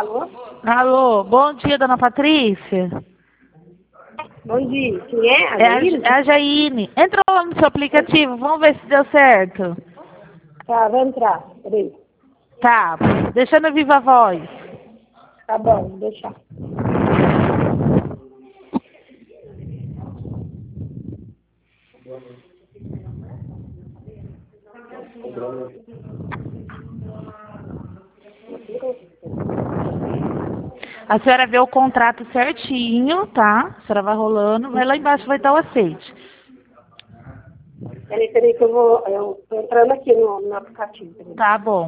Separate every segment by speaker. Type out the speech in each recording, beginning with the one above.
Speaker 1: Alô?
Speaker 2: Alô, bom dia, dona Patrícia.
Speaker 1: Bom dia. Quem é?
Speaker 2: É a Jaine. Entra lá no seu aplicativo, vamos ver se deu certo.
Speaker 1: Tá, vai entrar. Peraí.
Speaker 2: Tá, deixando a viva voz.
Speaker 1: Tá bom, vou deixar.
Speaker 2: A senhora vê o contrato certinho, tá? A senhora vai rolando, vai lá embaixo, vai dar o aceite.
Speaker 1: Peraí que eu tô entrando aqui no aplicativo. Peraí.
Speaker 2: Tá bom.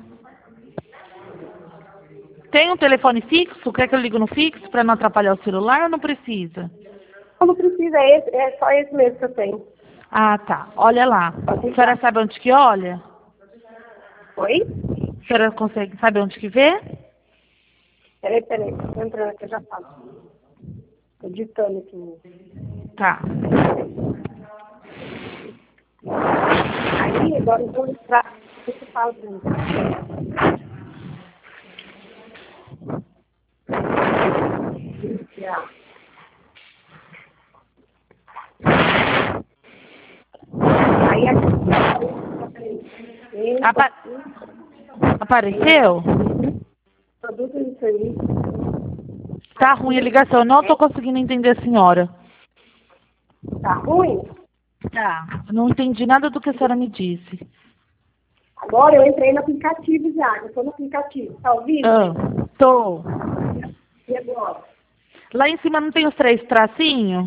Speaker 2: Tem um telefone fixo? Quer que eu ligue no fixo para não atrapalhar o celular ou não precisa?
Speaker 1: Não precisa, é só esse mesmo que eu tenho.
Speaker 2: Ah, tá. Olha lá. A senhora sabe onde que olha?
Speaker 1: Oi?
Speaker 2: A senhora consegue saber onde que vê?
Speaker 1: Peraí. Tô entrando aqui, eu já falo. Tô digitando aqui.
Speaker 2: Tá.
Speaker 1: Aí, agora eu vou entrar. Você fala pra mim. Já. Aí
Speaker 2: Apareceu?
Speaker 1: produto e serviço.
Speaker 2: Tá ruim a ligação. Eu não tô conseguindo entender a senhora.
Speaker 1: Tá ruim?
Speaker 2: Tá. Eu não entendi nada do que a senhora me disse.
Speaker 1: Agora eu entrei no aplicativo já. Eu tô no aplicativo. Tá ouvindo?
Speaker 2: Tô.
Speaker 1: E agora?
Speaker 2: Lá em cima não tem os 3 tracinhos?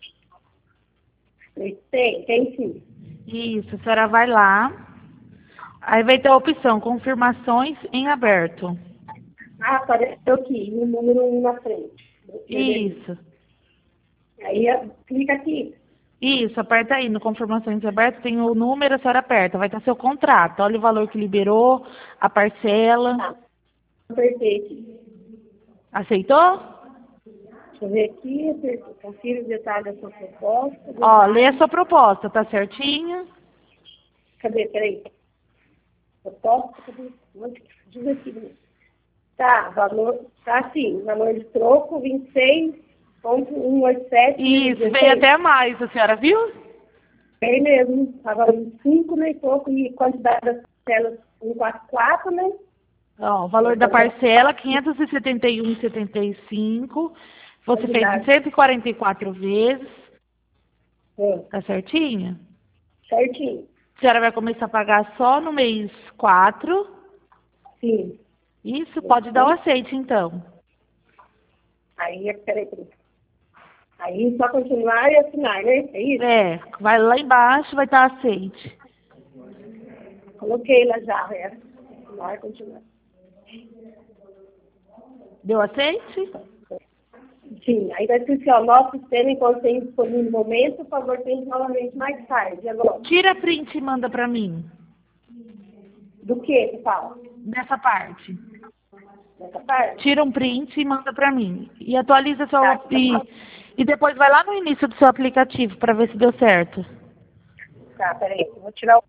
Speaker 1: Tem sim.
Speaker 2: Isso, a senhora vai lá. Aí vai ter a opção confirmações em aberto.
Speaker 1: Ah, apareceu aqui, no número 1 na frente.
Speaker 2: Isso.
Speaker 1: Aí clica aqui.
Speaker 2: Isso, aperta aí no confirmações em aberto, tem o número, a senhora aperta. Vai estar seu contrato. Olha o valor que liberou, a parcela.
Speaker 1: Tá. Apertei aqui.
Speaker 2: Aceitou?
Speaker 1: Deixa eu ver aqui. Apertei. Confira os detalhes da sua proposta.
Speaker 2: Ó, lê a sua proposta, tá certinho?
Speaker 1: Cadê? Peraí. Proposta, cadê? Onde que diz aqui? Tá, valor. Tá sim. Valor de troco, 26,187.
Speaker 2: Isso, veio até mais, a senhora viu?
Speaker 1: É mesmo. Tava 25, né, e pouco. E quantidade das parcelas 144, né?
Speaker 2: Ó, o valor da parcela, 571,75. Você fez em 144 vezes. Tá certinho?
Speaker 1: Certinho.
Speaker 2: A senhora vai começar a pagar só no mês 4.
Speaker 1: Sim.
Speaker 2: Isso, pode dar o aceite, então.
Speaker 1: Aí, peraí. Aí, só continuar e assinar, né? É isso?
Speaker 2: É, vai lá embaixo, vai estar aceite.
Speaker 1: Coloquei lá já, Continuar, continuar.
Speaker 2: Deu aceite?
Speaker 1: Sim, aí vai escrito assim, ó, nosso sistema enquanto tem disponível no momento, por favor, tente novamente mais tarde. Agora,
Speaker 2: Tira print e manda pra mim.
Speaker 1: do que você fala?
Speaker 2: Dessa parte.
Speaker 1: Nessa parte?
Speaker 2: Tira um print e manda pra mim. E atualiza seu...
Speaker 1: Tá,
Speaker 2: E depois vai lá no início do seu aplicativo pra ver se deu certo.
Speaker 1: tá, peraí, eu vou tirar o